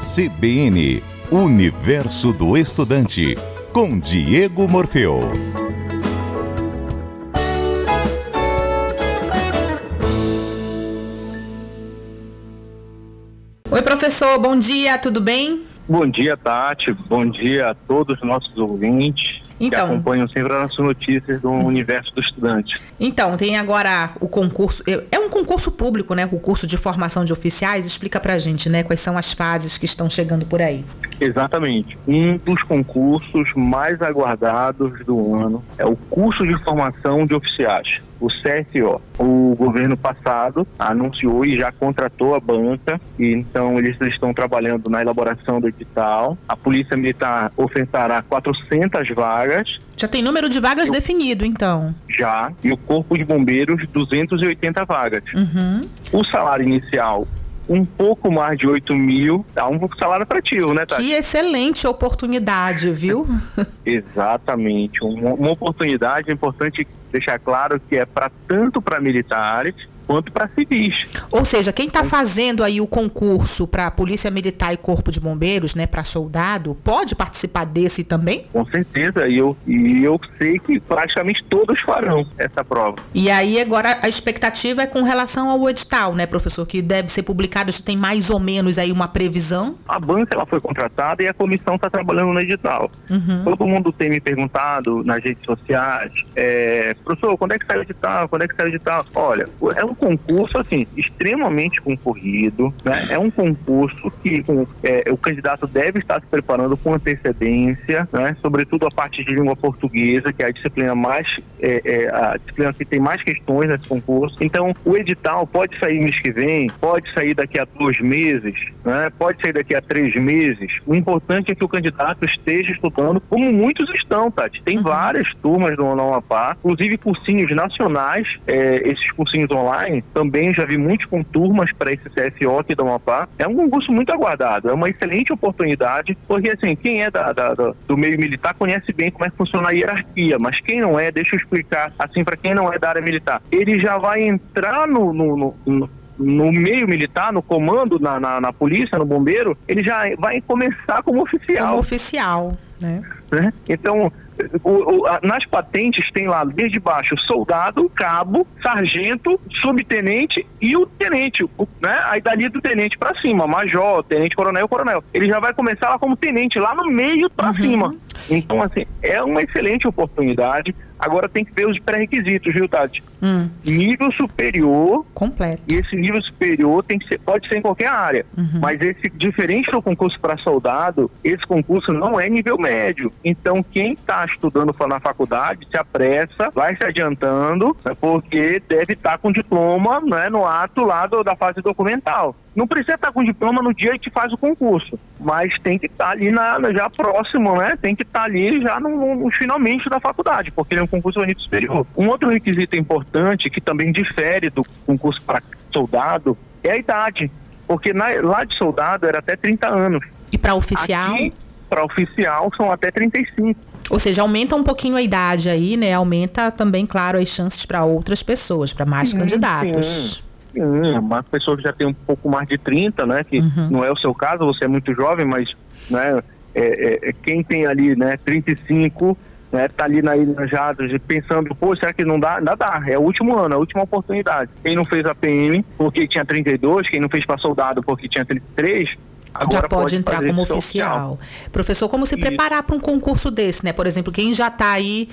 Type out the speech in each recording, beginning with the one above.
CBN, Universo do Estudante, com Diego Morfeu. Oi, professor, bom dia, tudo bem? Bom dia, Tati. Bom dia a todos os nossos ouvintes que acompanham sempre as nossas notícias do Universo do Estudante. Então, tem agora o concurso, é um concurso público, né? O curso de formação de oficiais. Explica pra gente, né? Quais são as fases que estão chegando por aí. Exatamente. Um dos concursos mais aguardados do ano é o curso de formação de oficiais, o CFO. O governo passado anunciou e já contratou a banca, e então eles estão trabalhando na elaboração do edital. A Polícia Militar ofertará 400 vagas. Já tem número de vagas definido, então? Já. E o Corpo de Bombeiros, 280 vagas. O salário inicial, um pouco mais de 8 mil, dá um salário atrativo, né, Tati? Que excelente oportunidade, viu? Exatamente. Uma oportunidade, é importante deixar claro que é tanto para militares quanto para civis. Ou seja, quem está fazendo aí o concurso para Polícia Militar e Corpo de Bombeiros, né, para soldado, pode participar desse também? Com certeza, e eu sei que praticamente todos farão essa prova. E aí agora a expectativa é com relação ao edital, né, professor, que deve ser publicado, já tem mais ou menos aí uma previsão? A banca ela foi contratada e a comissão está trabalhando no edital. Todo mundo tem me perguntado nas redes sociais, professor, quando é que sai o edital? Quando é que sai o edital? Olha, é um concurso, assim, extremamente concorrido, né? É um concurso que o candidato deve estar se preparando com antecedência, né? Sobretudo a parte de língua portuguesa, que é a disciplina a disciplina que tem mais questões nesse concurso. Então, o edital pode sair mês que vem, pode sair daqui a 2 meses, né? Pode sair daqui a 3 meses. O importante é que o candidato esteja estudando, como muitos estão, Tati. Tem várias turmas do Amapá, inclusive cursinhos nacionais, esses cursinhos online. Também já vi muitos com turmas para esse CFO aqui do Amapá. É um concurso muito aguardado, é uma excelente oportunidade, porque assim, quem é do meio militar conhece bem como é que funciona a hierarquia, mas quem não é, deixa eu explicar assim para quem não é da área militar, ele já vai entrar no meio militar, no comando, na polícia, no bombeiro, ele já vai começar como oficial. Como oficial, né? Então, nas patentes tem lá desde baixo soldado, cabo, sargento, subtenente e o tenente, né? Aí dali do tenente para cima, major, tenente, coronel. Ele já vai começar lá como tenente, lá no meio para cima. Então, assim, é uma excelente oportunidade. Agora tem que ver os pré-requisitos, viu, Tati? Nível superior. Completo. E esse nível superior pode ser em qualquer área. Mas diferente do concurso para soldado, esse concurso não é nível médio. Então, quem está estudando na faculdade, se apressa, vai se adiantando, porque deve estar com diploma, né, no ato lá da fase documental. Não precisa estar com diploma no dia que faz o concurso, mas tem que estar ali já próximo, né? Tem que estar ali já no finalmente da faculdade, porque ele é um concurso de nível superior. Um outro requisito importante, que também difere do concurso para soldado, é a idade, porque lá de soldado era até 30 anos. E para oficial? Aqui, para oficial, são até 35. Ou seja, aumenta um pouquinho a idade aí, né? Aumenta também, claro, as chances para outras pessoas, para mais candidatos. Mas pessoas que já têm um pouco mais de 30, né? Que não é o seu caso, você é muito jovem, mas, né, quem tem ali, né, 35, né, tá ali na ilha já pensando, será que não dá? Ainda dá, é o último ano, é a última oportunidade. Quem não fez a PM porque tinha 32, quem não fez para soldado porque tinha 33, agora já pode entrar como oficial. Professor, como se preparar para um concurso desse, né? Por exemplo, quem já está aí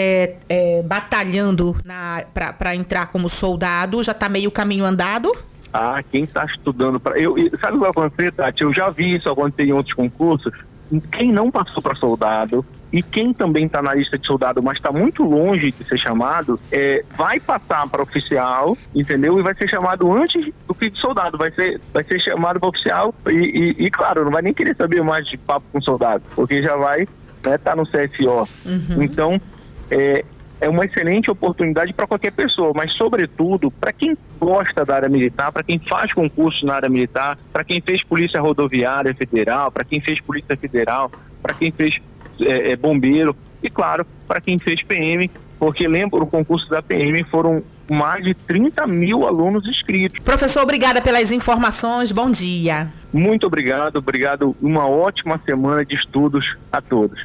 batalhando para entrar como soldado, já está meio caminho andado? Quem está estudando sabe o que vai acontecer, Tati? Eu já vi isso acontecer em outros concursos. Quem não passou para soldado e quem também está na lista de soldado, mas está muito longe de ser chamado, vai passar para oficial, entendeu? E vai ser chamado antes do que de soldado, vai ser chamado para oficial e claro, não vai nem querer saber mais de papo com soldado, porque já vai tá no CFO. Então, é uma excelente oportunidade para qualquer pessoa, mas sobretudo para quem gosta da área militar, para quem faz concurso na área militar, para quem fez Polícia Rodoviária Federal, para quem fez Polícia Federal, para quem fez bombeiro e, claro, para quem fez PM, porque lembra, o concurso da PM foram mais de 30 mil alunos inscritos. Professor, obrigada pelas informações. Bom dia. Muito obrigado. Uma ótima semana de estudos a todos.